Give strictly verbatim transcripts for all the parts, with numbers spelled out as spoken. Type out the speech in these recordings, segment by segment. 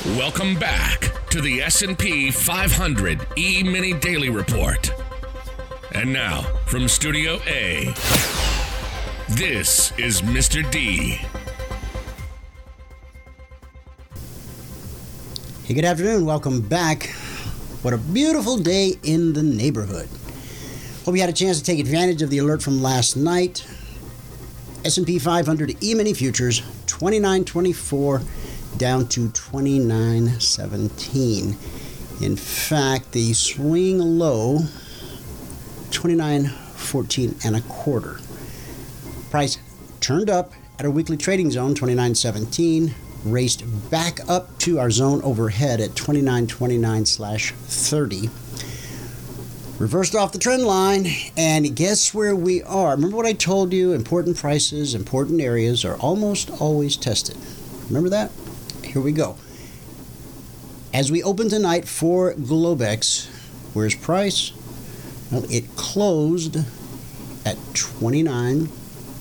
Welcome back to the S and P five hundred E-mini Daily Report. And now, from Studio A, this is Mister D. Hey, good afternoon. Welcome back. What a beautiful day in the neighborhood. Hope you had a chance to take advantage of the alert from last night. S and P five hundred E-mini futures, twenty-nine twenty-four down to twenty-nine seventeen. In fact, the swing low, twenty-nine fourteen and a quarter. Price turned up at our weekly trading zone, twenty-nine seventeen, raced back up to our zone overhead at twenty-nine twenty-nine slash thirty. Reversed off the trend line, and guess where we are? Remember what I told you? Important prices, important areas are almost always tested. Remember that? Here we go. As we open tonight for Globex, where's price? Well, it closed at twenty-nine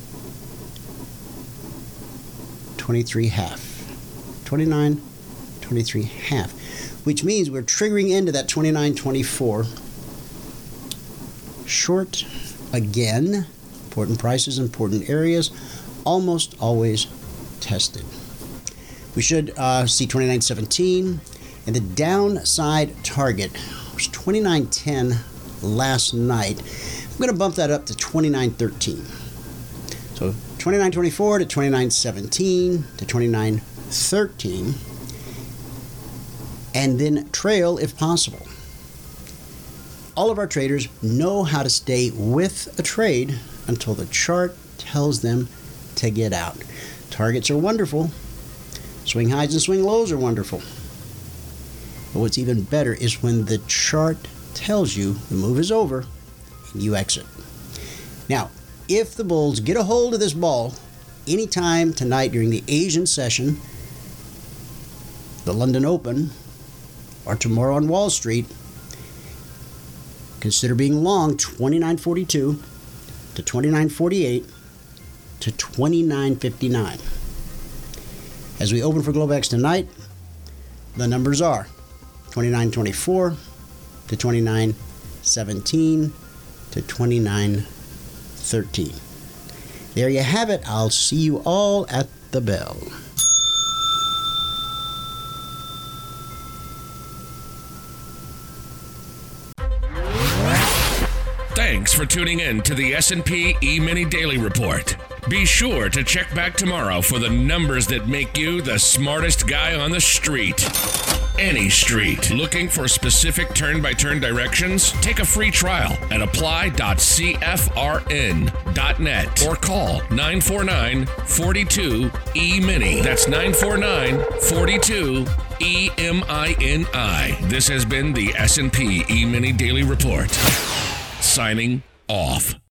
twenty-three half. twenty-nine twenty-three half, which means we're triggering into that twenty-nine twenty-four. Short again. Important prices, important areas, almost always tested. We should uh, see twenty-nine seventeen, and the downside target was twenty-nine ten last night. I'm going to bump that up to twenty-nine thirteen. So twenty-nine twenty-four to twenty-nine seventeen to twenty-nine thirteen, and then trail if possible. All of our traders know how to stay with a trade until the chart tells them to get out. Targets are wonderful. Swing highs and swing lows are wonderful. But what's even better is when the chart tells you the move is over and you exit. Now, if the bulls get a hold of this ball anytime tonight during the Asian session, the London Open, or tomorrow on Wall Street, consider being long twenty-nine forty-two to twenty-nine forty-eight to twenty-nine fifty-nine. As we open for Globex tonight, the numbers are twenty-nine twenty-four to twenty-nine seventeen to twenty-nine thirteen. There you have it. I'll see you all at the bell. Thanks for tuning in to the S and P E-mini Daily Report. Be sure to check back tomorrow for the numbers that make you the smartest guy on the street. Any street. Looking for specific turn-by-turn directions? Take a free trial at apply dot c f r n dot net or call nine four nine, four two, E mini. That's nine four nine, four two, E M I N I. This has been the S and P E-mini Daily Report. Signing off.